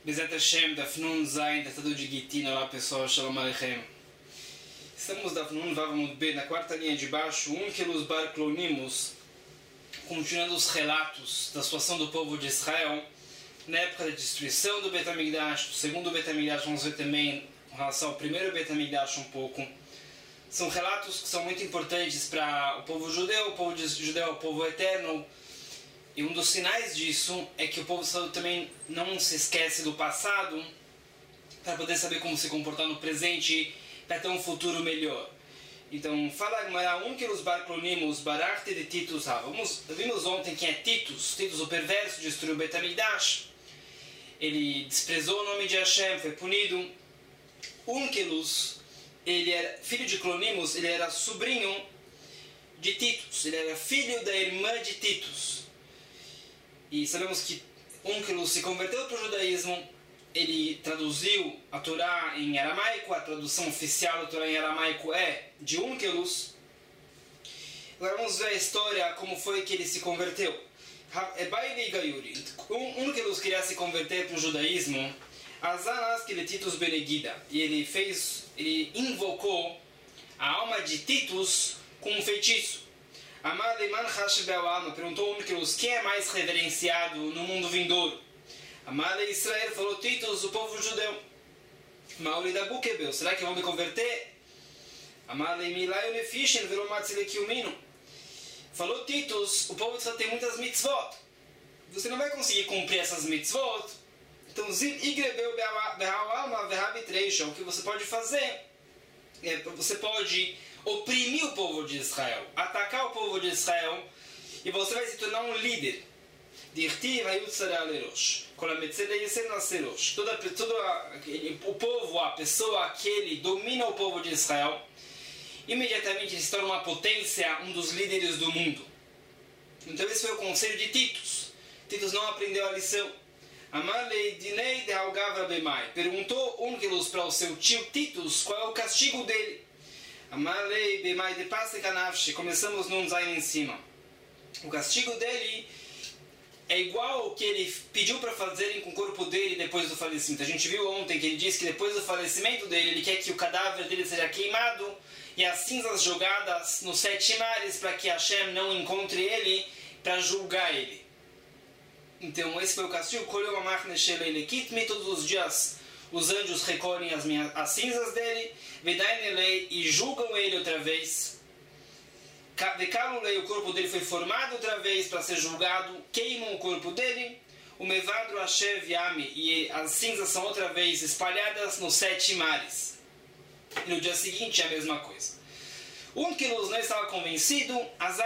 Bezat Hashem, Daf Nun Zayin, Tratado de Gitin. Olá pessoal, Shalom Aleichem. Estamos Daf Nun Vav Amud Bet, na quarta linha de baixo, Unkelos Bar Clonimus, continuando os relatos da situação do povo de Israel na época da destruição do Bet HaMikdash, do segundo Bet HaMikdash, vamos ver também em relação ao primeiro Bet HaMikdash um pouco. São relatos que são muito importantes para o povo judeu é o povo eterno. E um dos sinais disso é que o povo também não se esquece do passado para poder saber como se comportar no presente, para ter um futuro melhor. Então, fala Gemara, Unkelos Bar Clonimus, Bararte de Titus. Vimos ontem quem é Titus. Titus, o perverso, destruiu o Bet HaMikdash. Ele desprezou o nome de Hashem, foi punido. Unkelos, ele era filho de Clonimus, ele era sobrinho de Titus. Ele era filho da irmã de Titus. E sabemos que Unkelos se converteu para o judaísmo, ele traduziu a Torá em aramaico, a tradução oficial da Torá em aramaico é de Unkelos. Agora vamos ver a história, como foi que ele se converteu. Unkelos queria se converter para o judaísmo, e ele invocou a alma de Titus com um feitiço. Perguntou Unkelos, quem é mais reverenciado no mundo vindouro? Amale Israel, falou Titus, o povo judeu. Mauri da Bukebel, será que vão me converter? Amale Milaio Nefishin, virou Matzilekilmino. Falou Titus, o povo só tem muitas mitzvot. Você não vai conseguir cumprir essas mitzvot. Então, Igrebeu Behaal Vehabitreisha, o que você pode fazer? Você pode oprimir o povo de Israel, atacar o povo de Israel, e você vai se tornar um líder. O povo, a pessoa, aquele domina o povo de Israel, imediatamente se torna uma potência, um dos líderes do mundo. Então esse foi o conselho de Titus. Titus não aprendeu a lição. Perguntou Unkelos para o seu tio Titus qual é o castigo dele. Amalei bemai de passe canafshi. Começamos num zain em cima. O castigo dele é igual ao que ele pediu para fazerem com o corpo dele depois do falecimento. A gente viu ontem que ele disse que depois do falecimento dele, ele quer que o cadáver dele seja queimado e as cinzas jogadas nos 7 mares para que Hashem não encontre ele para julgar ele. Então esse foi o castigo. Todos os dias os anjos recolhem as cinzas dele, e julgam ele outra vez. O corpo dele foi formado outra vez para ser julgado, queimam o corpo dele. O Mevadro Ashev Yami, e as cinzas são outra vez espalhadas nos 7 mares. E no dia seguinte é a mesma coisa. Unkelos não estava convencido,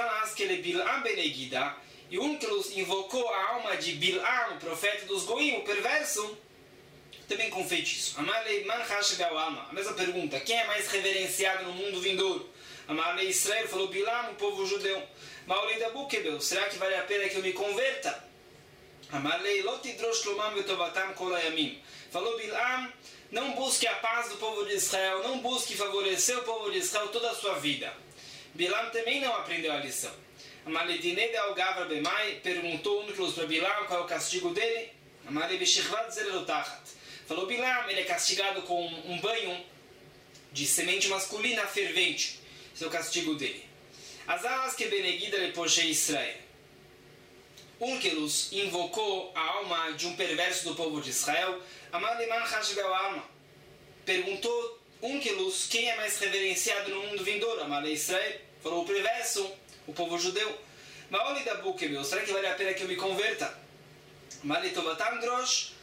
e Unkelos invocou a alma de Bil'am, o profeta dos Goim, o perverso, também com feitiço. A mesma pergunta, quem é mais reverenciado no mundo vindouro? Amalei Israel, falou Bil'am, o povo judeu. Maurei da Bukebel, será que vale a pena que eu me converta? Amalei Lotidrosh Lomam Vetovatam Kolayamim. Falou Bil'am, não busque a paz do povo de Israel, não busque favorecer o povo de Israel toda a sua vida. Bil'am também não aprendeu a lição. Amalei Dinei Al Gavra Bemai, perguntou Unkelos para Bil'am qual é o castigo dele. Amalei Beshirvat Zerelotachat. Falou Bil'am, ele é castigado com um banho de semente masculina fervente. Esse é o castigo dele. Azalas que Benegida Lepoche Israel. Unkelos invocou a alma de um perverso do povo de Israel. Amaliman Hashbel Alma. Perguntou Unkelos quem é mais reverenciado no mundo vindouro. Amalei Israel. Falou o perverso, o povo judeu. Maoli da Bukebel, será que vale a pena que eu me converta? Amalei Tovatam Drosh.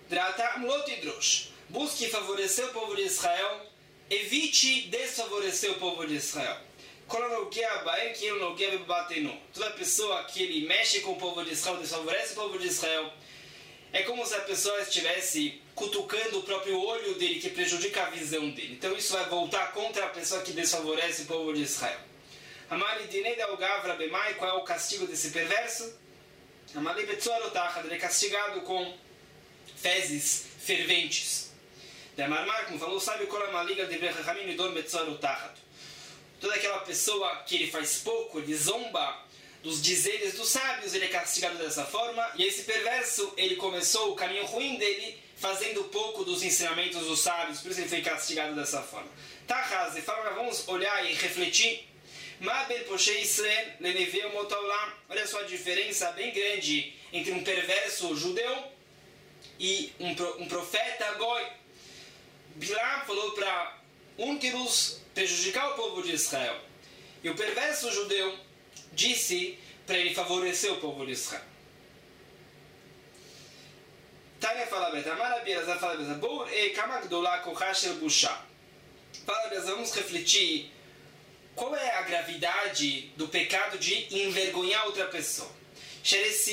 Busque favorecer o povo de Israel, evite desfavorecer o povo de Israel. Toda pessoa que ele mexe com o povo de Israel, desfavorece o povo de Israel, é como se a pessoa estivesse cutucando o próprio olho dele, que prejudica a visão dele. Então isso vai voltar contra a pessoa que desfavorece o povo de Israel. Qual é o castigo desse perverso? Ele é castigado com fezes ferventes. Demarmar, como falou, sabe qual é uma liga de Brechachamim e Dom Betzorotachat. Toda aquela pessoa que ele faz pouco, ele zomba dos dizeres dos sábios, ele é castigado dessa forma. E esse perverso, ele começou o caminho ruim dele, fazendo dos ensinamentos dos sábios, por isso ele foi castigado dessa forma. Tachaz, e fala, vamos olhar e refletir. Olha só a diferença bem grande entre um perverso judeu e um profeta goi. Bilam falou para Unkelus prejudicar o povo de Israel. E o perverso judeu disse para ele favorecer o povo de Israel. Tânia fala bem, Tamara Bielazar fala bem, Bour e Kamakdolá Kochashel Busha. Fala bem, vamos refletir qual é a gravidade do pecado de envergonhar outra pessoa. A gente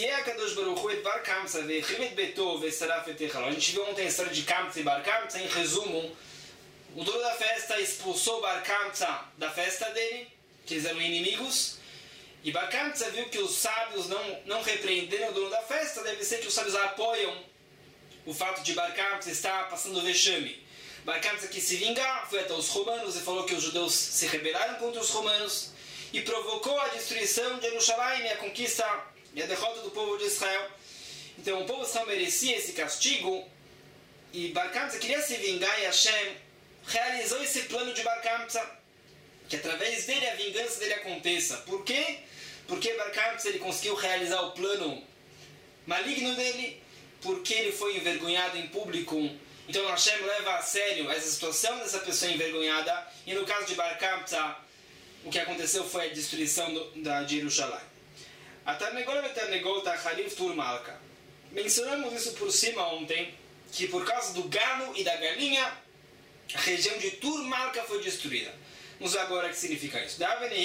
viu ontem a história de Kamtza e Bar Kamtza. Em resumo, o dono da festa expulsou Bar Kamtza da festa dele, que eles eram inimigos, e Bar Kamtza viu que os sábios não repreenderam o dono da festa. Deve ser que os sábios apoiam o fato de Bar Kamtza estar passando vexame. Bar Kamtza quis se vingar, foi até os romanos e falou que os judeus se rebelaram contra os romanos e provocou a destruição de Jerusalém e a conquista e a derrota do povo de Israel. Então o povo de Israel merecia esse castigo e Bar Kamtza queria se vingar e Hashem realizou esse plano de Bar Kamtza, que através dele a vingança dele aconteça. Por quê? Porque Bar Kamtza ele conseguiu realizar o plano maligno dele, porque ele foi envergonhado em público. Então Hashem leva a sério essa situação dessa pessoa envergonhada. E no caso de Bar Kamtza, o que aconteceu foi a destruição de Jerusalém. A Tarnegol Beternegol Tacharif Tur Malka. Mencionamos isso por cima ontem, que por causa do galo e da galinha, a região de Tur Malka foi destruída. Vamos ver agora o que significa isso.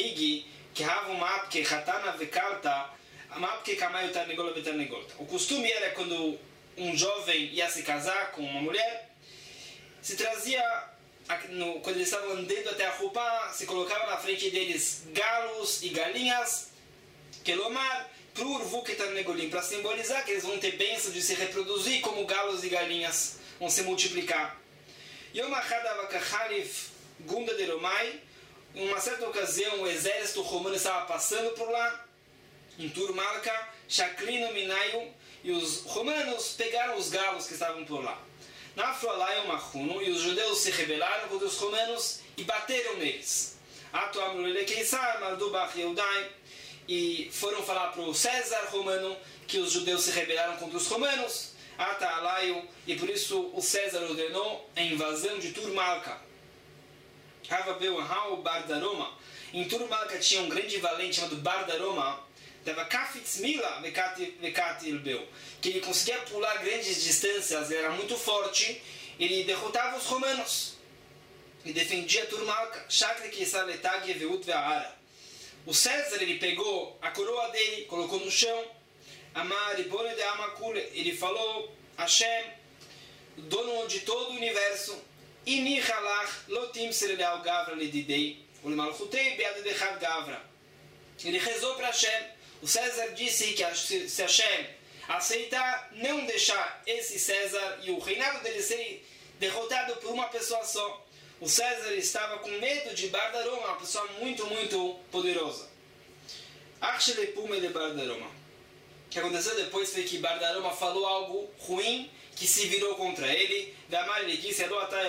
O costume era quando um jovem ia se casar com uma mulher, se trazia, quando eles estavam andando até a roupa, se colocava na frente deles galos e galinhas, Kelomar, para simbolizar que eles vão ter bênção de se reproduzir como galos e galinhas, vão se multiplicar. Em uma certa ocasião, o exército romano estava passando por lá, em Turmalka, Shaklino Minayu, e os romanos pegaram os galos que estavam por lá. Nafralayu Machuno, e os judeus se rebelaram contra os romanos e bateram neles. E foram falar para o César romano que os judeus se rebelaram contra os romanos. E por isso o César ordenou a invasão de Turmalka. Em Turmalka tinha um grande valente chamado Bardaroma, que ele conseguia pular grandes distâncias, ele era muito forte, ele derrotava os romanos e defendia Turmalka. O César ele pegou a coroa dele, colocou no chão, ele falou: Hashem, dono de todo o universo, ele rezou para Hashem. O César disse que se Hashem aceitar não deixar esse César e o reinado dele ser derrotado por uma pessoa só, o César estava com medo de Bardaroma, uma pessoa muito, muito poderosa. O que aconteceu depois foi que Bardaroma falou algo ruim que se virou contra ele. Ele disse: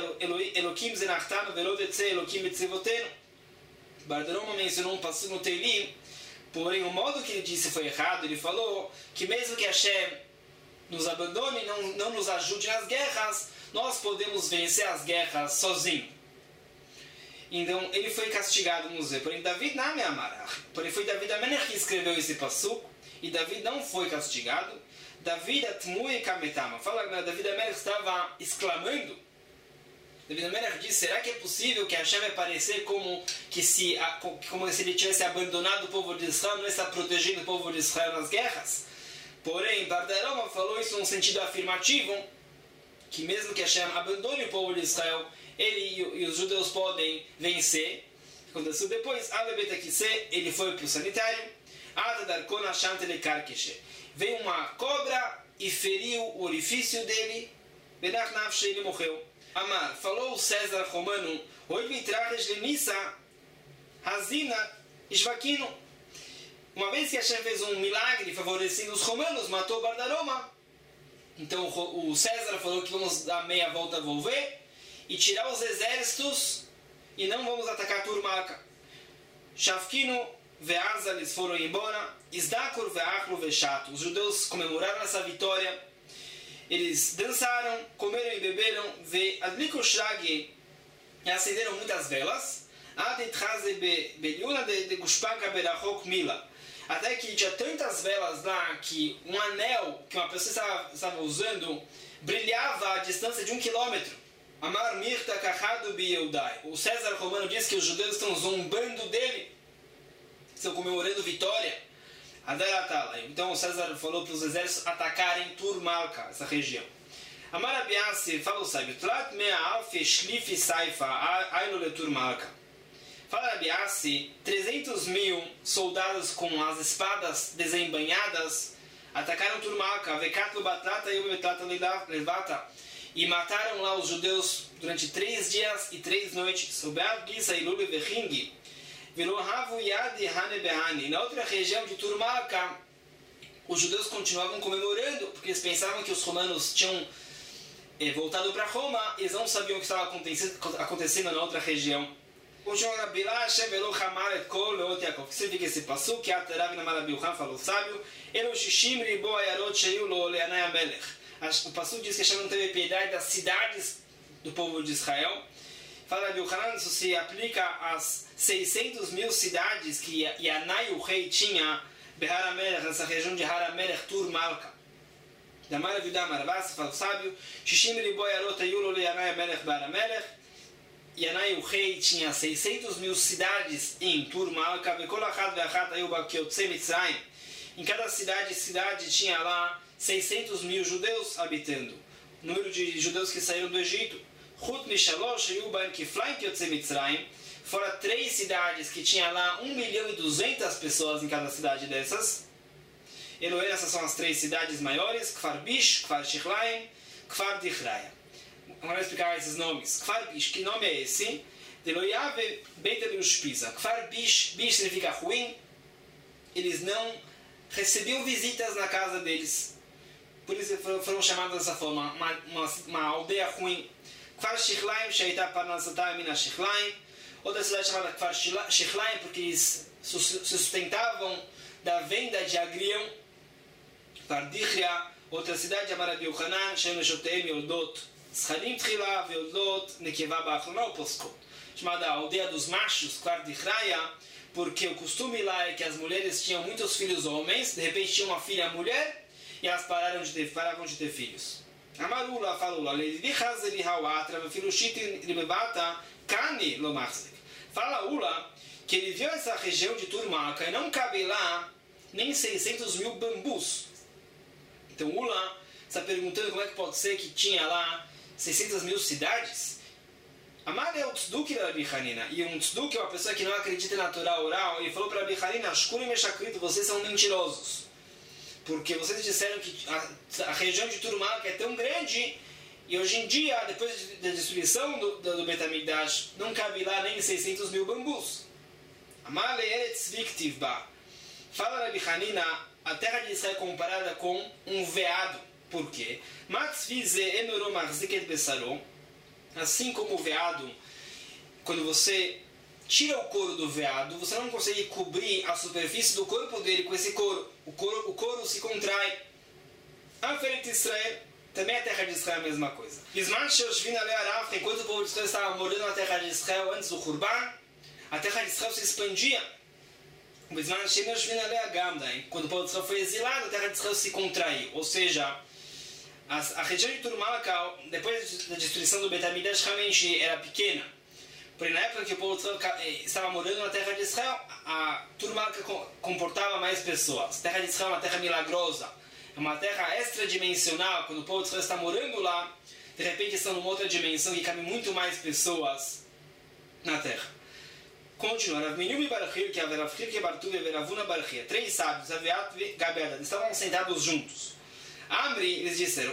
Bardaroma mencionou um passo no Teilim, porém o modo que ele disse foi errado. Ele falou que mesmo que Hashem nos abandone, não nos ajude nas guerras, nós podemos vencer as guerras sozinhos. Então ele foi castigado, vamos ver. Porém David não me amará. Porém foi David Amelech que escreveu esse passuco, e David não foi castigado. David atmui kametama. Fala que David Amelech estava exclamando. David Amelech disse: será que é possível que Hashem vai parecer como se ele tivesse abandonado o povo de Israel, não está protegendo o povo de Israel nas guerras? Porém, Bardaroma falou isso num sentido afirmativo, que mesmo que Hashem abandone o povo de Israel, ele e os judeus podem vencer. Aconteceu depois, ele foi para o sanitário, veio uma cobra e feriu o orifício dele, ele morreu. Amar, falou o César romano: uma vez que Hashem fez um milagre favorecendo os romanos, matou Bardaroma. Então o César falou que vamos dar meia volta, volver e tirar os exércitos e não vamos atacar Turmalca. Shavkinu ve'aza, eles foram embora. Isdakur ve'achlu ve'shatu. Os judeus comemoraram essa vitória. Eles dançaram, comeram e beberam. Ve'adliku shragi, e acenderam muitas velas. Aditchaze be'liuna de gushpanka berachok mila. Até que tinha tantas velas lá que um anel que uma pessoa estava usando brilhava a distância de 1 quilômetro. Amar mirta kachadu biyeudai. O César romano diz que os judeus estão zombando dele, estão comemorando vitória. Adaratala. Então o César falou para os exércitos atacarem Turmalca, essa região. Amar Abiasi, fala o sábio, Tlat mea alfi shlifi saifa ailu le Turmalca. Fala Abiasi, 300 mil soldados com as espadas desembanhadas atacaram Turmalca, vekatlu batlata e ubetlata levata, e mataram lá os judeus durante 3 dias e 3 noites. E na outra região de Turmalca, os judeus continuavam comemorando, porque eles pensavam que os romanos tinham voltado para Roma, e eles não sabiam o que estava acontecendo na outra região. O que significa esse passo? Que Atarav Namar Bilhan falou sábio, o passo diz que Hashem não teve piedade das cidades do povo de Israel. Fala de Yohanan, isso se aplica às 600 mil cidades que Yanai, o rei, tinha nessa região de Haramelech, Turmalca. Da Maravilha Maravá, fala o sábio, Yanai, o rei, tinha 600 mil cidades em Turmalca. Em cada cidade tinha lá 600 mil judeus habitando. O número de judeus que saíram do Egito. Fora 3 cidades que tinha lá 1.200.000 pessoas em cada cidade dessas. Eloé, essas são as 3 cidades maiores: Kfar Bish, Kfar Shichlaim, Kfar Dichraya. Vamos explicar esses nomes. Kfar Bish, que nome é esse? Deloiave Beit Ushpiza. Kfar Bish, Bish significa ruim. Eles não recebiam visitas na casa deles. Por isso foram chamados dessa forma, uma aldeia ruim. Kfar Shichlaim, Sheita Parnasata Mina Shichlaim. Outra cidade chamada Kfar Shichlaim, porque eles se sustentavam da venda de agrião. Kfar Dichria, outra cidade chamada Yohanan, Shem Neshoteim Yoldot Schalim Tchila Yoldot Nekeva Ba'achlona Poskot. Chamada aldeia dos machos, Kfar Dichraya, porque o costume lá é que as mulheres tinham muitos filhos homens, de repente tinha uma filha mulher, e elas paravam de ter filhos. Amarula falou lá, fala Ula que ele viu essa região de Turmalca e não cabe lá nem 600 mil bambus. Então Ula está perguntando como é que pode ser que tinha lá 600 mil cidades. Amar é o tzeduk da Rabi Hanina, e um tzeduk é uma pessoa que não acredita na Torá oral. Ele falou para Rabi Hanina, vocês são mentirosos, porque vocês disseram que a região de Turmalca é tão grande, e hoje em dia, depois da destruição do Bet HaMikdash, não cabe lá nem 600 mil bambus. Amale Eretz Viktiv Ba. Fala Rabi Hanina, a terra de Israel é comparada com um veado. Por quê? Assim como o veado, quando você tira o couro do veado, você não consegue cobrir a superfície do corpo dele com esse couro. O couro se contrai. Aferet Israel, também a terra de Israel é a mesma coisa. Enquanto o povo de Israel estava morando na terra de Israel antes do Hurban, a terra de Israel se expandia. Quando o povo de Israel foi exilado, a terra de Israel se contraiu. Ou seja, a região de Turmalca, depois da destruição do Bet HaMikdash, realmente era pequena. Porém, na época que o povo de Israel estava morando na terra de Israel, a Turmalca comportava mais pessoas. A terra de Israel é uma terra milagrosa, é uma terra extradimensional. Quando o povo de Israel está morando lá, de repente estão numa outra dimensão que cabe muito mais pessoas na terra. Continua. Três sábios, Aviat e Gabeada, estavam sentados juntos. Amri, eles disseram,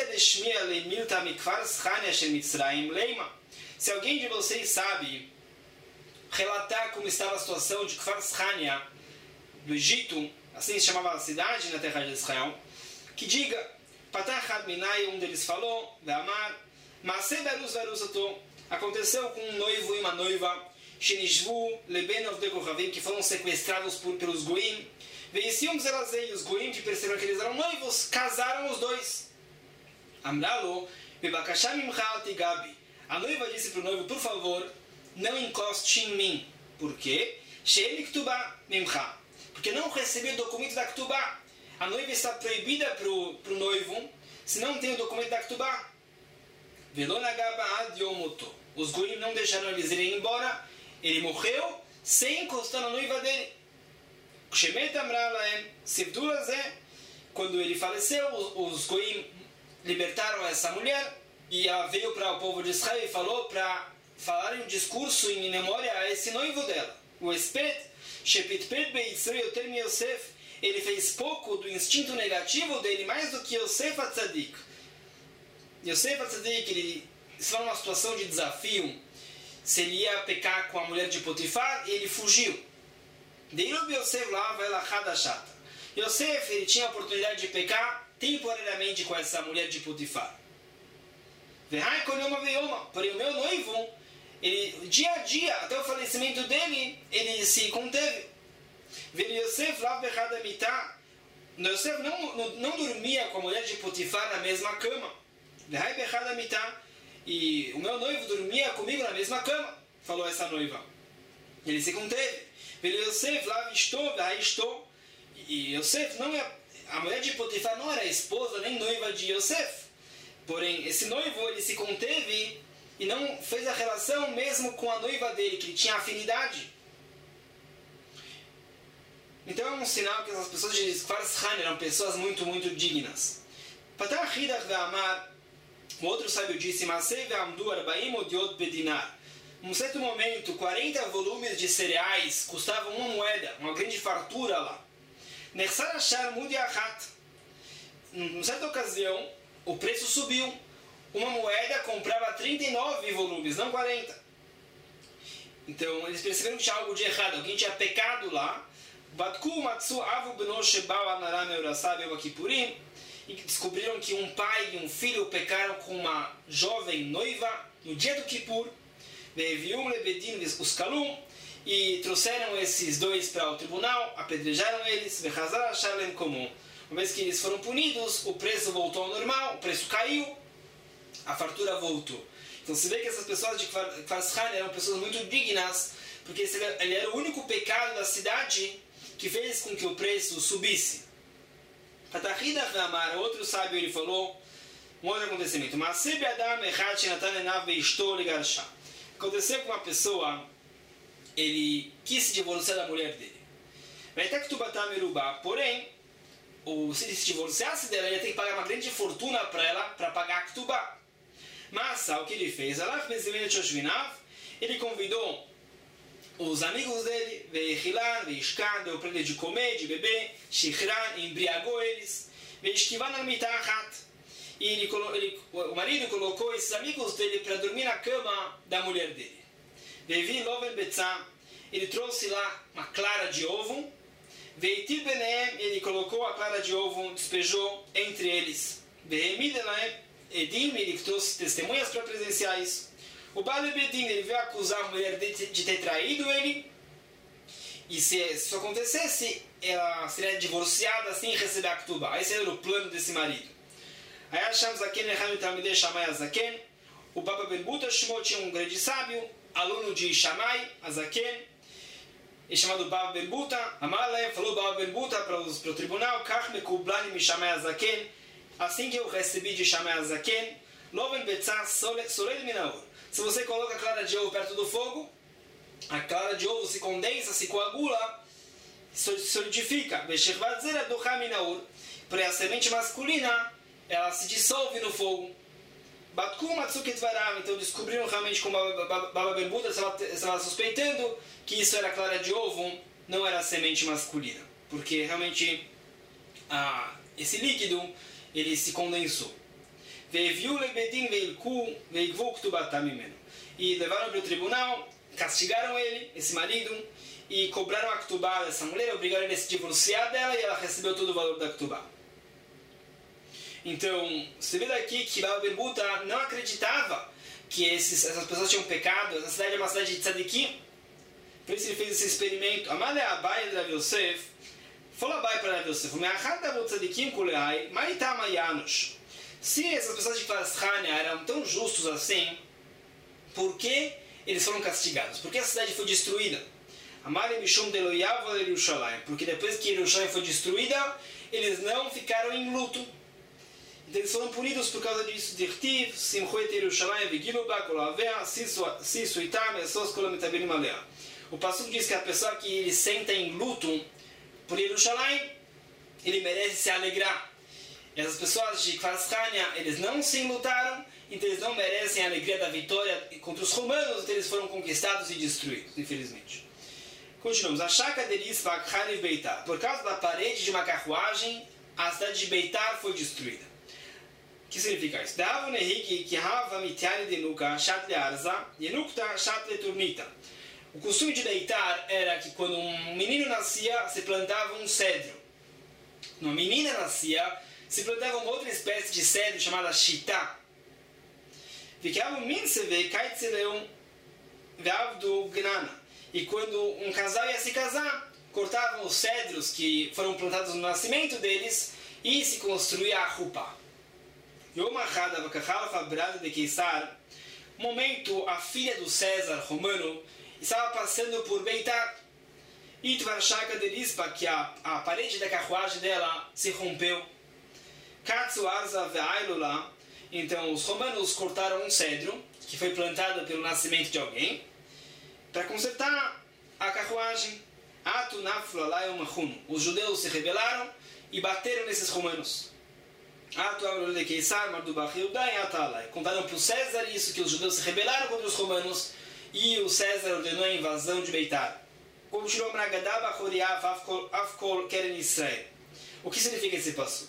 se alguém de vocês sabe relatar como estava a situação de Kfar Shania do Egito, assim se chamava a cidade na terra de Israel, que diga, Patachad Minai, um deles falou, Ve'amar, Maaseh Verus Verusato, aconteceu com um noivo e uma noiva, Shenishvu, Lebenov de Kohavim, que foram sequestrados pelos Goim, Veicium Zelazei, os Goim que perceberam que eles eram noivos, casaram os dois. Amralo, Bebakasham Imcha Tigabi. A noiva disse para o noivo, por favor, não encoste em mim. Por quê? She'en Ktubah Mimcha. Porque não recebi o documento da Ktubah. A noiva está proibida para o noivo se não tem o documento da Ktubah. Velonagaba ad yomoto. Os Goim não deixaram eles irem embora. Ele morreu sem encostar na noiva dele. Kshemet Amra Laem Sivdulazé. Quando ele faleceu, os Goim libertaram essa mulher e ela veio para o povo de Israel e falou para falar um discurso em memória a esse noivo dela. O Espet, Shepitpet Beitzrei Yoter Yosef, ele fez pouco do instinto negativo dele, mais do que Yosef HaTzadik. Yosef HaTzadik, ele estava numa situação de desafio, se ele ia pecar com a mulher de Potifar, e ele fugiu. Deirub Yosef lá vai lá Hadashata. Yosef, ele tinha a oportunidade de pecar temporariamente com essa mulher de Potifar. Porém o meu noivo, ele, dia a dia, até o falecimento dele, ele se conteve. Yosef não dormia com a mulher de Potifar na mesma cama. E o meu noivo dormia comigo na mesma cama, falou essa noiva. Ele se conteve. Yosef estou. E Yosef não é, a mulher de Potifar não era esposa nem noiva de Yosef. Porém, esse noivo, ele se conteve e não fez a relação mesmo com a noiva dele, que ele tinha afinidade. Então é um sinal que essas pessoas de Kfar eram pessoas muito, muito dignas. Patach Hidach Ve'amar, o outro sábio disse, Masei Ve'amdu Arbaim Odiot Bedinar. Num certo momento, 40 volumes de cereais custavam uma moeda, uma grande fartura lá. Nechsar Ashar Mudi Achat. Numa certa ocasião, o preço subiu. Uma moeda comprava 39 volumes, não 40. Então, eles perceberam que tinha algo de errado. Alguém tinha pecado lá. Batku Matsu Avu Beno Shebal Anaram Eurasab Evakipurim. E descobriram que um pai e um filho pecaram com uma jovem noiva no dia do Kippur. Vevium Lebedin os Kalum. E trouxeram esses dois para o tribunal, apedrejaram eles. Vechazar Ashalem comum. Uma vez que eles foram punidos, o preço voltou ao normal, o preço caiu, a fartura voltou. Então se vê que essas pessoas de Kfar eram pessoas muito dignas, porque ele era o único pecado da cidade que fez com que o preço subisse. Patachida Ramar, outro sábio, ele falou um outro acontecimento. Aconteceu com uma pessoa, ele quis se divorciar da mulher dele. Porém, se ele se divorciasse dela, ele ia ter que pagar uma grande fortuna para ela, para pagar a Ktubá. Mas, o que ele fez? Ele convidou os amigos dele, Veichilan, Veishkan, deu para ele de comer, de beber, Shichran, embriagou eles, Veishkivan al-Mitachat. E o marido colocou esses amigos dele para dormir na cama da mulher dele. Vevi Loven Betzah, ele trouxe lá uma clara de ovo. Veitir Beneem, ele colocou a clara de ovo, despejou entre eles. Vehemid Elaem Edim, ele trouxe testemunhas para presenciar isso. O Baal Bedim, ele veio acusar a mulher de ter traído ele. E se isso acontecesse, ela seria divorciada sem receber a Ktubá. Esse era o plano desse marido. Aí achamos Zaken, Shammai Azaken. O Baba Ben Buta tinha um grande sábio, aluno de Shammai Azaken, é chamado Baba Ben Buta. Amalé falou Baba Ben Buta para o tribunal, Kach mekublani mi Shammai Azaken. Assim que eu recebi de Shammai Azaken, Loven Betzah Soled Minaur. Se você coloca a clara de ovo perto do fogo, a clara de ovo se condensa, se coagula, solidifica. Porém, a semente masculina, ela se dissolve no fogo. Então descobriram realmente como Baba Ben Buta estava suspeitando que isso era clara de ovo, não era a semente masculina. Porque realmente esse líquido, ele se condensou. E levaram para o tribunal, castigaram ele, esse marido, e cobraram a Ktubá dessa mulher, obrigaram ele a se divorciar dela, e ela recebeu todo o valor da Ktubá. Então, você vê daqui que Baba Berbuta não acreditava que essas pessoas tinham pecado, essa cidade é uma cidade de tzadikim. Por isso ele fez esse experimento. Amale Abai de Rav Yosef, falou Abai para Rav Yosef, se essas pessoas de Kfar eram tão justos assim, por que eles foram castigados? Por que a cidade foi destruída? Amale Mishum de Loyav de Yerushalayim, porque depois que Yerushalayim foi destruída, eles não ficaram em luto. Então eles foram punidos por causa disso. Dirtiv, Simchoet Yerushalayim, Vigilubak, Olavea, Sisu Itam, Esos Kolometabelim Alea. O pastor diz que a pessoa que ele senta em luto por Yerushalayim, ele merece se alegrar. E essas pessoas de Kfar Sania, eles não se enlutaram, então eles não merecem a alegria da vitória contra os romanos, então eles foram conquistados e destruídos, infelizmente. Continuamos. A Shaka de Rispak Hariv Beitar. Por causa da parede de uma carruagem, a cidade de Beitar foi destruída. O que significa isso? Dava Nehiki que Hava Mitiari de Nuka, Shatle Arza, Yenukta, Shatle Turnita. O costume de Beitar era que quando um menino nascia, se plantava um cedro. Quando uma menina nascia, se plantava uma outra espécie de cedro chamada Shitá. Ficava um minseve, Kaitzileum, Veavdu Gnana. E quando um casal ia se casar, cortavam os cedros que foram plantados no nascimento deles e se construía a Rupa. Yom Achad Avakachal Brada de Keisar. Um momento, a filha do César romano estava passando por Beitar. E Tvarshaka de Rispa, que a parede da carruagem dela se rompeu. Katsu Arza Veailula. Então os romanos cortaram um cedro que foi plantado pelo nascimento de alguém para consertar a carruagem. Os judeus se rebelaram e bateram nesses romanos. Contaram para o César isso, que os judeus se rebelaram contra os romanos e o César ordenou a invasão de Beitar. O que significa esse passo?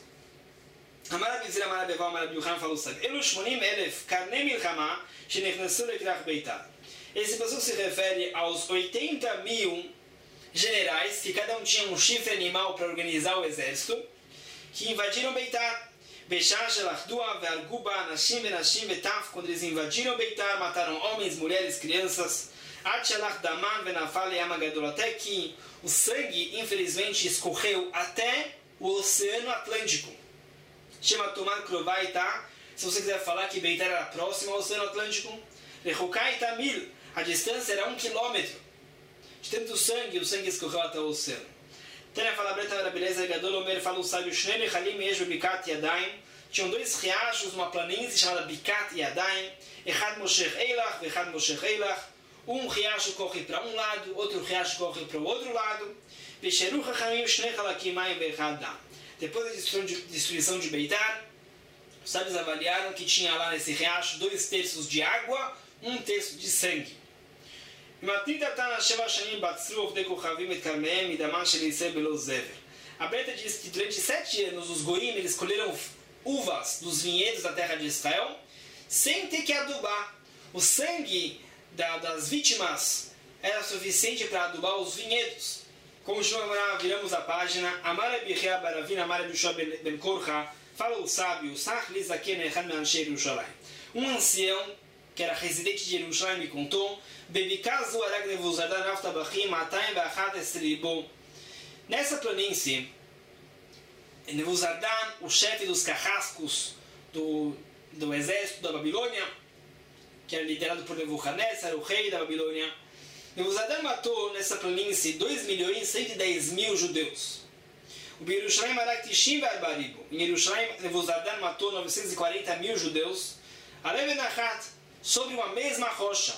Esse passo se refere aos 80.000 generais, que cada um tinha um chifre animal para organizar o exército, que invadiram Beitar. Quando eles invadiram Beitar, mataram homens, mulheres, crianças. Até que o sangue, infelizmente, escorreu até o Oceano Atlântico. Chama Tomar Krovaita. Se você quiser falar que Beitar era próximo ao Oceano Atlântico, Rehukaita a distância era 1 quilômetro. De tanto sangue, o sangue escorreu até o oceano. Tânia fala, Breta era beleza, Gadol Omer fala o sábio, Shnei Halim Yesh Bikat Yadayim. Tinham 2 riachos, uma planície chamada Bikat Yadayim. Echad Moshech Eilach, Echad Moshech Eilach. Um riacho corre para um lado, outro riacho corre para o outro lado. Vesheru Chachamim Shnei Halakim Mayim Ve'echad Dam. Depois da destruição de Beitar, os sábios avaliaram que tinha lá nesse riacho 2/3 de água, 1/3 de sangue. A Breta diz que durante 7 anos os goim eles colheram uvas dos vinhedos da terra de Israel sem ter que adubar. O sangue das vítimas era suficiente para adubar os vinhedos. Como viramos a página, Amar Abichia Baravina Amar Abishua Ben Korcha, fala o sábio, um ancião que era residente de Jerusalém me contou, nessa planície, Nebuzaradan, o chefe dos carrascos do exército da Babilônia, que era liderado por Nebuchadnezzar, o rei da Babilônia, Nebuzaradan matou nessa planície 2.110.000 judeus. O Yerushalayim Marak Tishim Ve'arbaribo. Em Yerushalayim, Nebuzaradan matou 940.000 judeus. Alev Nachat, sobre uma mesma rocha.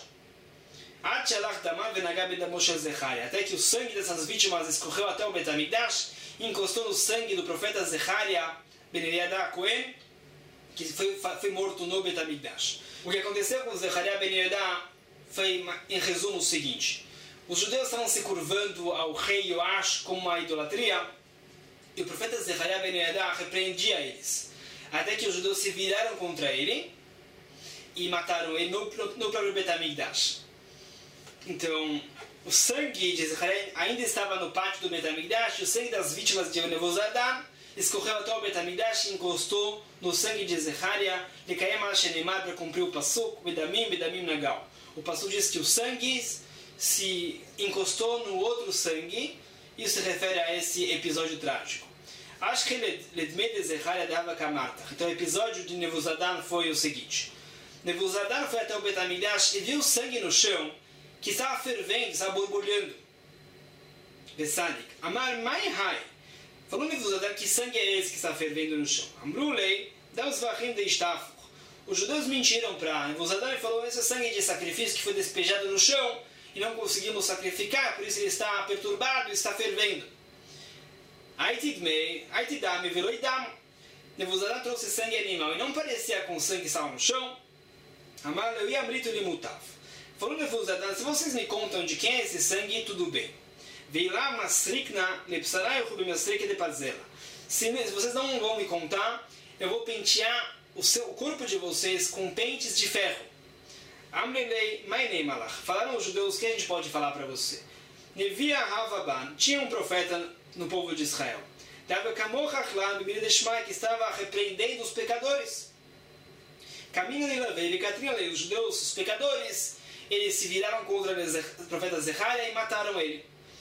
Até que o sangue dessas vítimas escorreu até o Betamigdash e encostou no sangue do profeta Zecharia Ben Eliada Cohen, que foi morto no Betamigdash. O que aconteceu com Zecharia Ben Eliada foi, em resumo, o seguinte: os judeus estavam se curvando ao rei Yoash como uma idolatria, e o profeta Zecharia Ben Eliada repreendia eles, até que os judeus se viraram contra ele e mataram ele no próprio Betamigdash. Então, o sangue de Zecharia ainda estava no pátio do Betamigdash, e o sangue das vítimas de Nebuzaradan escorreu até o Betamidash e encostou no sangue de Zecharia, para cumprir o Pasuk, Bedamim, Bedamim Nagal. O Pasuk diz que o sangue se encostou no outro sangue, isso se refere a esse episódio trágico. Acho que Ledmei de Zecharia dava Kamata. Então o episódio de Nebuzaradan foi o seguinte. Nebuzaradan foi até o Betamidash e viu sangue no chão, que estava fervendo, estava borbulhando. Besanik. Amar Mai Hai. Falou Nebuzaradan, que sangue é esse que está fervendo no chão? Amrulei, Deus Vahim de Istafu. Os judeus mentiram para Nebuzaradan e falou, esse é sangue de sacrifício que foi despejado no chão e não conseguimos sacrificar, por isso ele está perturbado e está fervendo. Aitidame veloidam. Nebuzaradan trouxe sangue animal e não parecia com sangue que estava no chão. Amar eu ia amrito limutav. Falou Nebuzaradan, se vocês me contam de quem é esse sangue, tudo bem. Veio lá masrikna lepsarai rubi masrik de pazela. Se vocês não vão me contar, eu vou pentear o corpo de vocês com pentes de ferro. Amrelei mainei malach. Falaram os judeus, o que a gente pode falar para você? Nevia Havaban, tinha um profeta no povo de Israel. Que estava repreendendo os pecadores. Caminho de Lavei, Catrinalei, os judeus, os pecadores, eles se viraram contra o profeta Zecharia e mataram ele.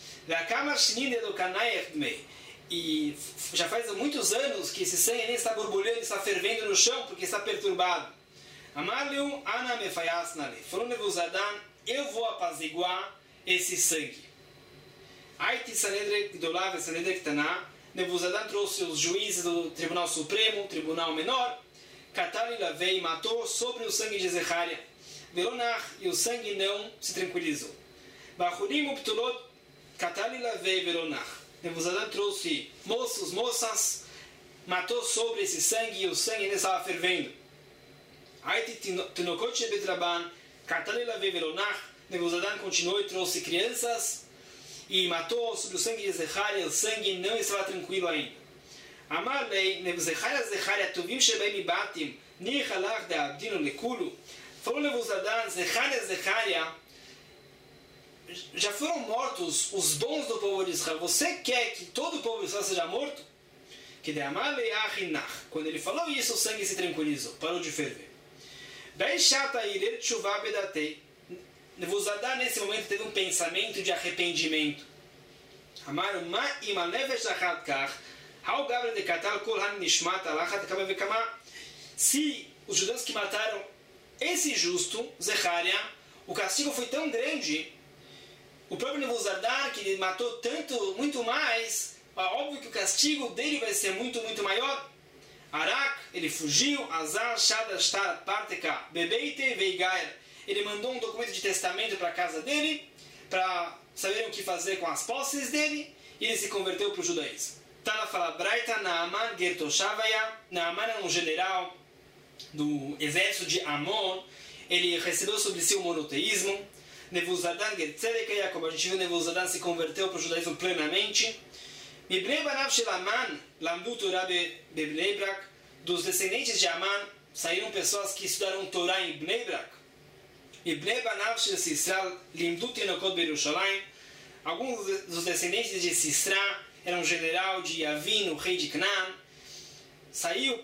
E já faz muitos anos que esse sangue nem está borbulhando, está fervendo no chão porque está perturbado. Amaliu ana mefayasnale. Falou Nebuzaradan, eu vou apaziguar esse sangue. Aiti Sanedre Gdolav e Sanedre Ktaná. Nebuzaradan trouxe os juízes do Tribunal Supremo, Tribunal Menor. Katali Lavei matou sobre o sangue de Zecharia. Veronach, e o sangue não se tranquilizou. Bachurim Uptulot Katali Lavei Veronach. Nebuzaradan trouxe moços, moças, matou sobre esse sangue e o sangue ainda estava fervendo. Aiti Tinokot Shebetraban Katali Lavei Veronach. Nebuzaradan continuou e trouxe crianças e matou sobre o sangue de Zecharia, o sangue não estava tranquilo ainda. Amarlei, Zecharia, Tuvim Shebei Batim, Nichalach de Abdino Lekulu. Falou Nebuzaradan, Zecharia, já foram mortos os bons do povo de Israel. Você quer que todo o povo de Israel seja morto? Que de Amarlei Achinach. Quando ele falou isso, o sangue se tranquilizou, parou de ferver. Beishata Irer Tshuvah Bedatei. Nebuzaradan nesse momento teve um pensamento de arrependimento. Amaru ma ima nefesh achat kach, hau gabra de katal kol han nishmat alachat kama vekama. Se os judeus que mataram esse justo, Zecharia, o castigo foi tão grande, o próprio Nebuzaradan, que ele matou tanto, muito mais, é óbvio que o castigo dele vai ser muito, muito maior. Arak, ele fugiu, Azar, Shadashtar, Parteka, Bebeite, Veigair. Ele mandou um documento de testamento para a casa dele, para saberem o que fazer com as posses dele, e ele se converteu para o judaísmo. Tana fala, Braita Naaman Gertoshavaya. Naaman era um general do exército de Amon, ele recebeu sobre si o monoteísmo. Nebuzaradan Gertzedekaya, como a gente viu, Nebuzaradan se converteu para o judaísmo plenamente. Mibnei Banav Shelaman, Lamdu Torah Bebnei Brak. Dos descendentes de Aman, saíram pessoas que estudaram Torá em Bnei Brak. Ibnei Banav Shel Sisra Limdu Tinokot Berushalayim. Alguns dos descendentes de Sisra eram um general de Yavin, o rei de Canaã. Saiu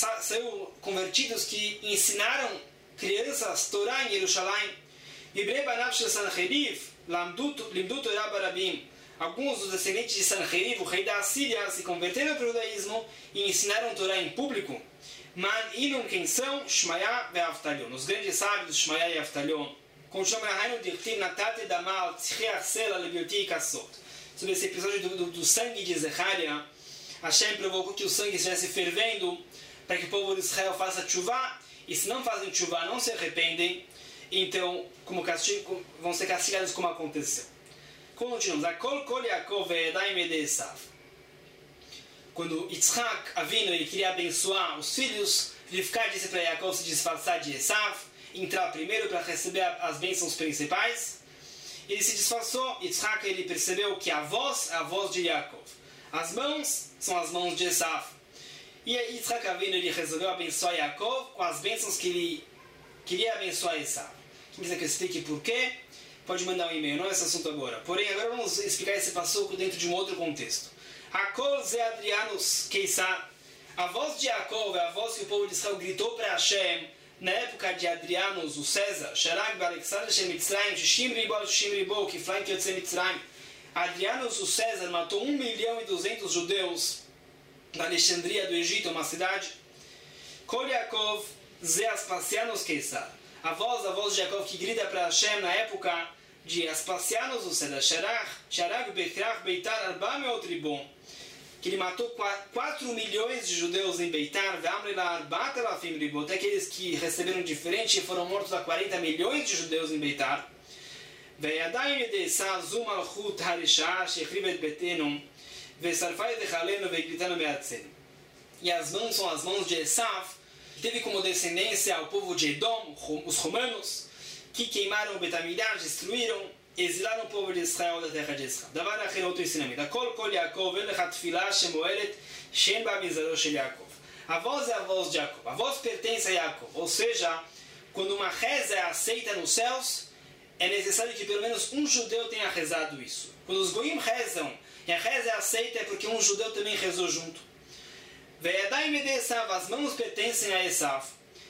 convertidos que ensinaram crianças Torá em Jerusalém. Ibnei Banav Shel Sancheriv Limdu Torah Barabim. Alguns dos descendentes de Sancheriv, o rei da Assíria, se converteram para o judaísmo e ensinaram Torá em público. Man inum quem são Shmaya e Avtalion, os grandes sábios Shmaya e Avtalion. Continuamos a Rainu Dirtiv Natate Damal Tzchiach Sela Lebioti e Kassot. Sobre esse episódio do sangue de Zecharia, Hashem provocou que o sangue estivesse fervendo para que o povo de Israel faça tchuvá, e se não fazem tchuvá, não se arrependem, então como castigo, vão ser castigados como aconteceu. Continuamos. Akol Kol Yaakov Ve'edaim Ede Esav. Quando Yitzhak Avinu ele queria abençoar os filhos, Rivka disse para Yaakov se disfarçar de Esav, entrar primeiro para receber as bênçãos principais. Ele se disfarçou. Yitzhak ele percebeu que a voz é a voz de Yaakov. As mãos são as mãos de Esav. E aí Yitzhak Avinu ele resolveu abençoar Yaakov com as bênçãos que ele queria abençoar Esav. Quem quiser que eu explique por quê, pode mandar um e-mail, não é esse assunto agora. Porém, agora vamos explicar esse passuco dentro de um outro contexto. Hakol ze Adrianus Keisar. A voz de Jacob é a voz que o povo de Israel gritou para Hashem na época de Adrianus, o César. Sharag Alexander Shemitzrayim, Shishim Ribo, Shishim Ribo, Kiflaim Kyotzem Mitzrayim. Adrianus, o César, matou 1.200.000 judeus na Alexandria do Egito, uma cidade. Kol Yaakov ze Aspasianos Keisar. A voz de Jacob que grita para Hashem na época de Aspasianos, o César. Sharag Bekrach Beitar Arba Meot Ribon. Que ele matou 4 milhões de judeus em Beitar, até aqueles que receberam diferente e foram mortos a 40 milhões de judeus em Beitar. E as mãos são as mãos de Esav, que teve como descendência o povo de Edom, os romanos, que queimaram o Betamigdash, destruíram, exilaram o povo de Israel da terra de Israel. Davar achir outro ensinamento. A voz é a voz de Jacob. A voz pertence a Jacob. Ou seja, quando uma reza é aceita nos céus, é necessário que pelo menos um judeu tenha rezado isso. Quando os goim rezam e a reza é aceita, é porque um judeu também rezou junto. As mãos pertencem a Esav.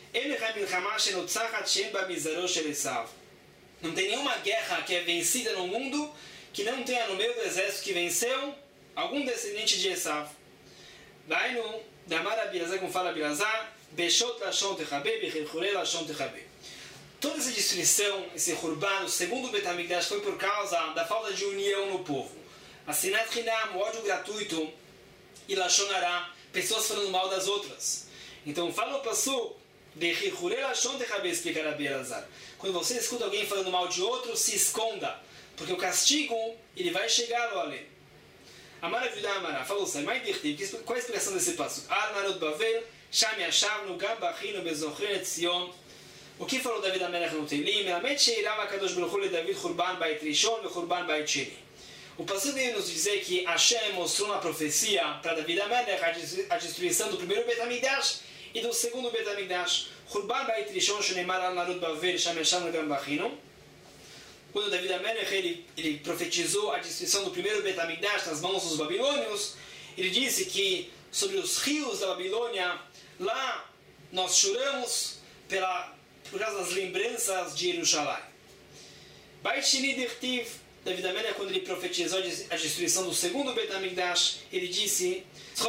Não tem nenhuma guerra que é vencida no mundo que não tenha no meio do exército que venceu algum descendente de Esav. Vai no Damar Abirazar, como fala Abirazar, Beshot Lashon Techabe, Bechilchurei Lashon Techabe. Toda essa destruição, esse Hurban, o segundo Betamigdash, foi por causa da falta de união no povo. A Sinat Hinam, o ódio gratuito, e Lashon Hará, pessoas falando mal das outras. Então fala o Passu, Bechilchurei Lashon Techabe, explica Abirazar. Quando você escuta alguém falando mal de outro, se esconda, porque o castigo ele vai chegar ao além. Amara Vida Amara falou assim: qual é a explicação desse passo? Arnarot Bavel, Sham Yashavnu, Gam Bachinu, Bezochrin et Zion. O que falou David Amelech no Teilim? Melamed Sheirava Kadosh Baruch Hu le David Churban Bait Rishon ve Churban Bait Sheni. O passo veio nos dizer que Hashem mostrou na profecia para David Amelech a destruição do primeiro Betamigdash e do segundo Betamigdash. Churban Bait Rishon Shenemar Al Narut Bavel Sham Yashavnu Gam Bachinu. Quando David Amelech ele profetizou a destruição do primeiro Betamigdash nas mãos dos babilônios, ele disse que sobre os rios da Babilônia, lá nós choramos por causa das lembranças de Jerusalém. Bait Sheni Dirtiv, David Amelech, quando ele profetizou a destruição do segundo Betamigdash, ele disse: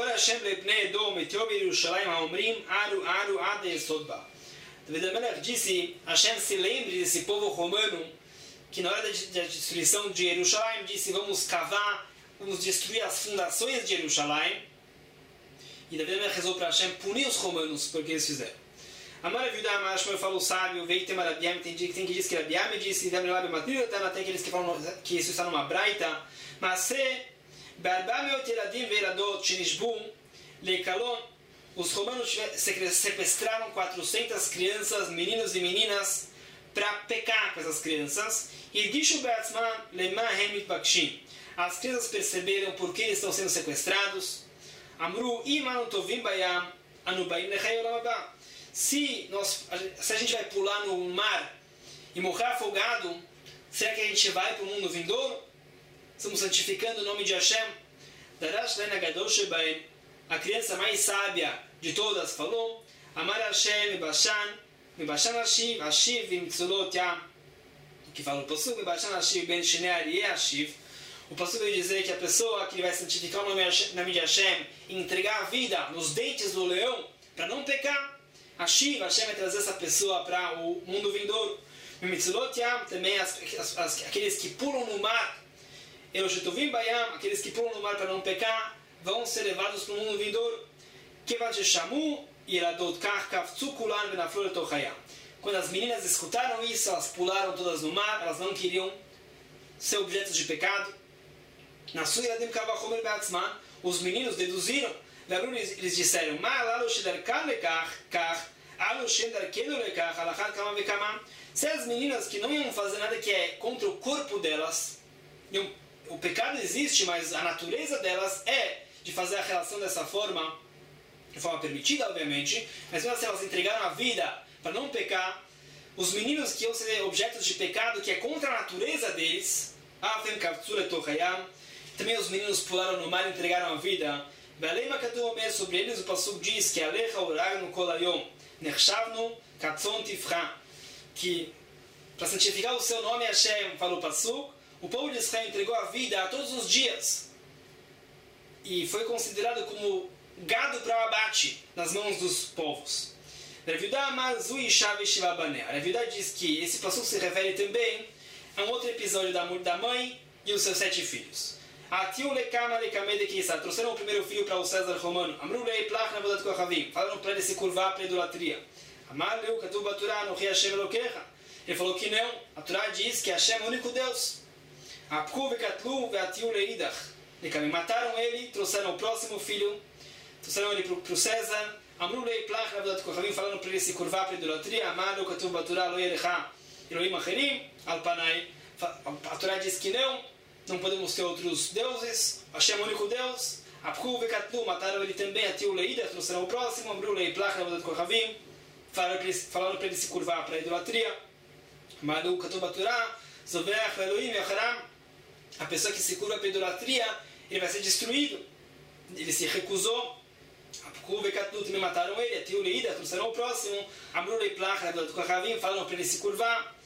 David Amelech disse: Hashem se lembre desse povo romano que na hora da destruição de Jerusalém disse: vamos cavar, vamos destruir as fundações de Jerusalém. E David Amelech rezou para Hashem punir os romanos por que eles fizeram. Amar Aviuda Amar Shmuel falou sábio, veio tema Rabiam, tem que diz que Rabiam disse, tem aqueles que falam que isso está numa braita, mas se Barbameot Eladim Veiradot Shenishbu Leikalon, os romanos sequestraram 400 crianças, meninos e meninas, para pecar com essas crianças. E Gishu Beatzman Lema Hemit Bakshim. As crianças perceberam por que estão sendo sequestrados. Amru Iman Tovim Bayam Anubaim Lechai Olamabá. Se a gente vai pular no mar e morrer afogado, será que a gente vai para o mundo vindouro? Estamos santificando o nome de Hashem. Darash Lena Gadosh Shebaim. A criança mais sábia de todas falou: Amar Hashem Mibashan Mibashan Hashiv Hashiv Vimtzulot Yam. Que fala o Pasuk Mibashan Hashiv Ben Shnei Arieh Hashiv. O Pasuk vai dizer que a pessoa que vai santificar o nome de Hashem e entregar a vida nos dentes do leão para não pecar, Hashiv, Hashem vai trazer essa pessoa para o mundo vindouro. Mitzulot Yam, também aqueles que pulam no mar, Eloshetovim Bayam, aqueles que pulam no mar para não pecar, vão ser levados para o mundo vindouro. Kevat Shamu Yeladot Kach Kafzu Kulan Benaflor Tochayam. Quando as meninas escutaram isso, elas pularam todas no mar, elas não queriam ser objetos de pecado. Na sua Yeladim Kavachomer Beatzman, os meninos deduziram, eles disseram: se as meninas que não iam fazer nada que é contra o corpo delas, o pecado existe, mas a natureza delas é de fazer a relação dessa forma, de forma permitida, obviamente, mas se elas entregaram a vida para não pecar, os meninos que iam ser objetos de pecado, que é contra a natureza deles, Também os meninos pularam no mar e entregaram a vida. Sobre eles o Pasuk diz que Alecha uragnu kolayom nechshavnu katzon tifcha, que para santificar o seu nome Hashem, falou o Pasuk, o povo de Israel entregou a vida a todos os dias e foi considerado como gado para o abate nas mãos dos povos. Rav Yehuda diz que esse Pasuk se refere também a um outro episódio da mãe e os seus 7 filhos. Trouxeram o primeiro filho para o César romano. Falaram para ele se curvar para a idolatria. Ele falou que não. A Torá diz que Hashem é o único Deus. Mataram ele, trouxeram o próximo filho, trouxeram ele para o César. Falaram para ele se curvar para a idolatria. A Torá diz que não podemos ter outros deuses, Hashem é o único Deus. Mataram ele também, trouxeram o próximo, falaram para ele se curvar para a idolatria. A pessoa que se curva para a idolatria, ele vai ser destruído. Ele se recusou. Também mataram ele, trouxeram o próximo, falaram para ele se curvar.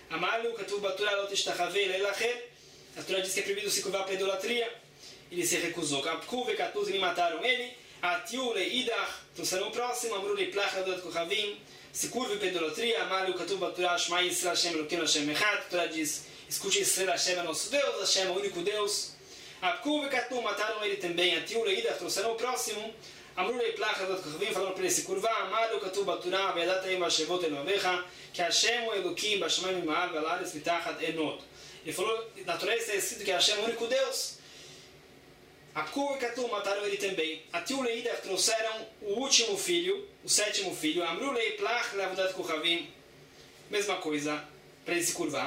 A Torá diz que é proibido se curvar para a idolatria. Ele se recusou. Também mataram ele. Trouxeram o próximo. Se curve para a idolatria. A Torá diz: escute Israel, Hashem é nosso Deus, Hashem é o único Deus. Mataram ele também. Trouxeram o próximo. Falaram para ele se curvar. Que Hashem é o Eloquim, Bashamayim Ma'al, Valares Mitachat Enod. Ele falou, na Torá está escrito que Hashem é o único Deus. Mataram ele também. Trouxeram o último filho, o 7º filho. Mesma coisa, para ele se curvar.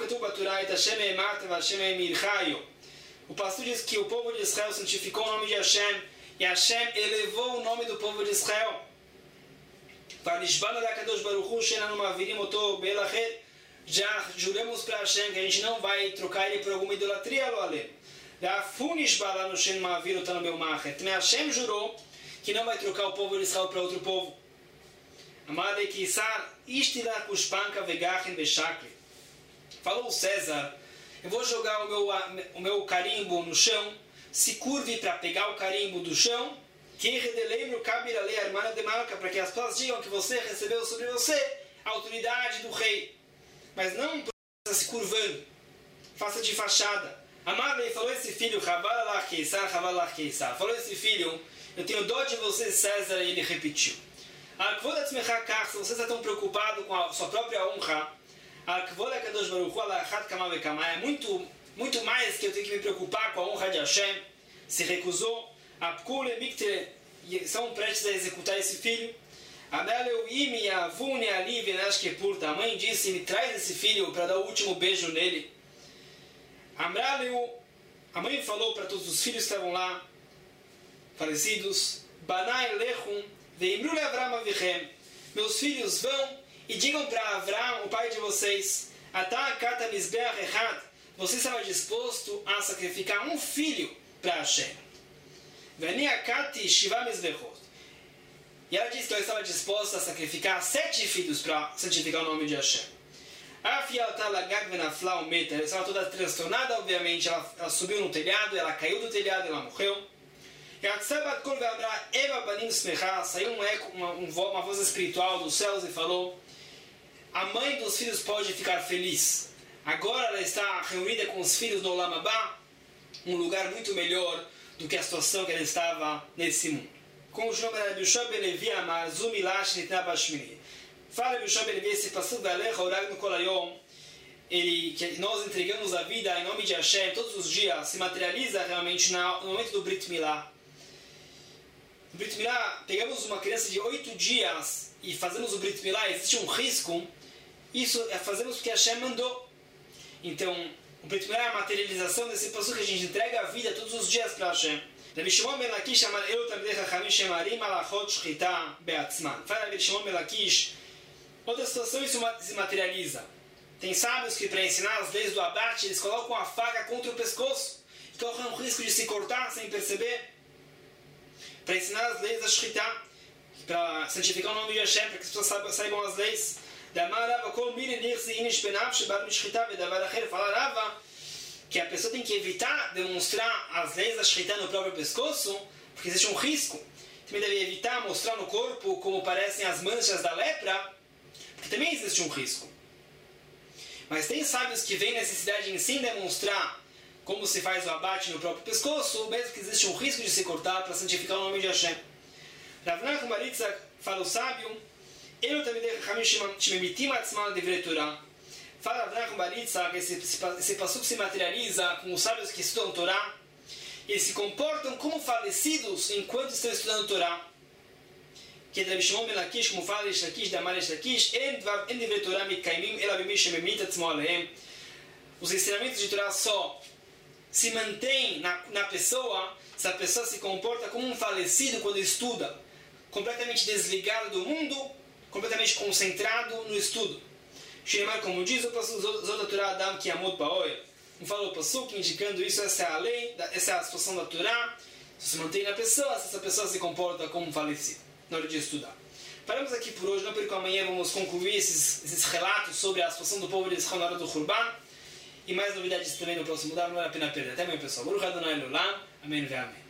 O pastor diz que o povo de Israel santificou o nome de Hashem, e Hashem elevou o nome do povo de Israel. Já juramos para Hashem que a gente não vai trocar ele por alguma idolatria, também Hashem jurou que não vai trocar o povo de Israel para outro povo. Falou César: eu vou jogar o meu carimbo no chão, se curve para pegar o carimbo do chão, para que as pessoas digam que você recebeu sobre você a autoridade do rei. Mas não se curvando, faça de fachada. Amarley falou esse filho, falou esse filho, eu tenho dó de você, César, e ele repetiu. Se você está tão preocupado com a sua própria honra, é muito mais que eu tenho que me preocupar com a honra de Hashem. Se recusou, são prestes a executar esse filho. A mãe disse: me traz esse filho para dar o último beijo nele. A mãe falou para todos os filhos que estavam lá, falecidos: meus filhos, vão e digam para Avram, o pai de vocês, você estava disposto a sacrificar um filho para Hashem. E ela disse que ela estava disposta a sacrificar 7 filhos para santificar o nome de Hashem. Ela estava toda transtornada, obviamente. Ela subiu no telhado, ela caiu do telhado, ela morreu. Saiu uma voz espiritual dos céus e falou: a mãe dos filhos pode ficar feliz. Agora ela está reunida com os filhos no Olam Abá, um lugar muito melhor do que a situação que ela estava nesse mundo. Com o João Ben Levi Amar, Zumilash Nitnabashmini. Fala Bishon Ben Levi, esse Pasuk Valecha Oragnu Kolayom, que nós entregamos a vida em nome de Hashem todos os dias, se materializa realmente no momento do Brit Milá. No Brit Milá, pegamos uma criança de 8 dias e fazemos o Brit Milá, existe um risco, isso fazemos porque Hashem mandou. Então, o Brit Milá é a materialização desse Pasuk que a gente entrega a vida todos os dias para Hashem. Rabi Shimon ben Lakish chamar eu também Chachamim Shemarim Alachot Shchita Beatzman. Fala Rabi Shimon ben Lakish. Outra situação isso se materializa. Tem sábios que para ensinar as leis do abate eles colocam a faca contra o pescoço corre um risco de se cortar sem perceber, para ensinar as leis da Shechita, para santificar o nome de Hashem, para que as pessoas saibam as leis. Fala Rava que a pessoa tem que evitar demonstrar as leis da Shechita no próprio pescoço, porque existe um risco. Também deve evitar mostrar no corpo como parecem as manchas da lepra, porque também existe um risco. Mas tem sábios que veem necessidade em sim demonstrar como se faz o abate no próprio pescoço, mesmo que existe um risco de se cortar para santificar o nome de Hashem. Rav Nachman bar Yitzchak fala o sábio, ele também shememitim atzman divrei Torah. Fala Rav Nachman bar Yitzchak, esse passuco se materializa com os sábios que estudam Torá, e eles se comportam como falecidos enquanto estão estudando Torá. Que Rav Shimon ben Lakish, como fala Reish Lakish, da Reish Lakish, en divrei Torah mitkaimim ela b'mei shememit atzmo alehem. Os ensinamentos de Torá só se mantêm na pessoa se a pessoa se comporta como um falecido quando estuda, completamente desligado do mundo, completamente concentrado no estudo. Shinemar, como diz o passuco Zot Torah Adam Ki Yamod Ba'oel, fala o passuco indicando isso, essa é a lei, essa é a situação da Torá, se mantém na pessoa, se essa pessoa se comporta como um falecido na hora de estudar. Paramos aqui por hoje, não perco amanhã, vamos concluir esses relatos sobre a situação do povo de Israel na hora do Khurban, e mais novidades também no próximo dá, não vale a pena perder. Até amanhã, pessoal. Baruch Adonai L'olam. Amém ve amém.